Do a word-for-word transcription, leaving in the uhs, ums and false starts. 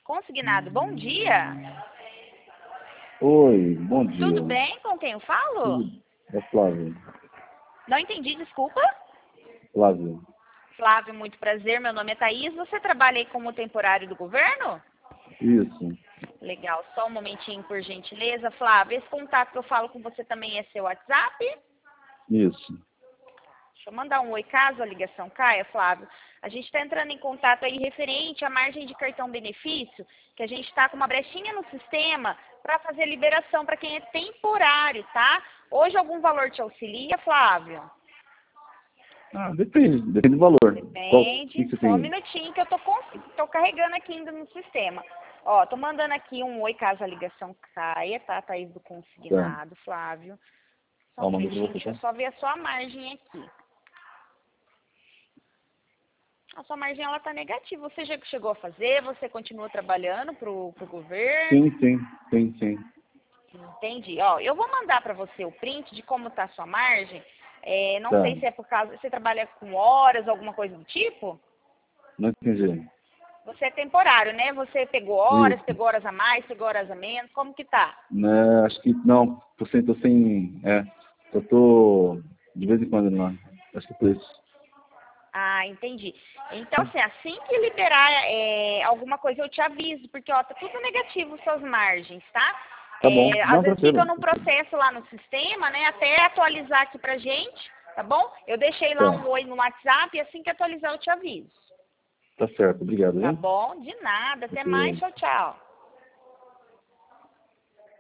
Consignado, bom dia. Oi, bom dia. Tudo bem? Com quem eu falo? Tudo. É Flávio. Não entendi, desculpa. Flávio. Flávio, muito prazer. Meu nome é Thaís. Você trabalha aí como temporário do governo? Isso. Legal. Só um momentinho, por gentileza. Flávio, esse contato que eu falo com você também é seu WhatsApp? Isso. Deixa eu mandar um oi caso a ligação caia, Flávio. A gente está entrando em contato aí referente à margem de cartão benefício, que a gente está com uma brechinha no sistema para fazer liberação para quem é temporário, tá? Hoje algum valor te auxilia, Flávio? Ah, depende. Depende do valor. Depende. Qual que você Só um tem? minutinho que eu tô, com... tô carregando aqui ainda no sistema. Ó, tô mandando aqui um oi caso a ligação caia, tá? Thaís do Tá. consignado, Flávio. Só Ó, um mandei pra minutinho, você, deixa eu tá? só ver a sua margem aqui. A sua margem ela tá negativa. Você já chegou a fazer? Você continua trabalhando pro, pro governo? Sim, sim. Sim, sim. Entendi. Ó, eu vou mandar para você o print de como tá a sua margem. É, não Tá. sei se é por causa... Você trabalha com horas, alguma coisa do tipo? Não entendi. Você é temporário, né? Você pegou horas, Isso. pegou horas a mais, pegou horas a menos. Como que tá? Né, acho que não. Tô sem, tô sem. É. Eu tô de vez em quando lá. Acho que por isso. Ah, entendi. Então, assim, assim que liberar é, alguma coisa, eu te aviso, porque, ó, tá tudo negativo suas margens, tá? Tá bom. É, às Não, vezes fica tranquilo. num processo lá no sistema, né, até atualizar aqui pra gente, tá bom? Eu deixei lá um Tá. oi no WhatsApp e assim que atualizar eu te aviso. Tá certo. Obrigado, Tá viu? bom? De nada. Até mais. Ok. Tchau, tchau.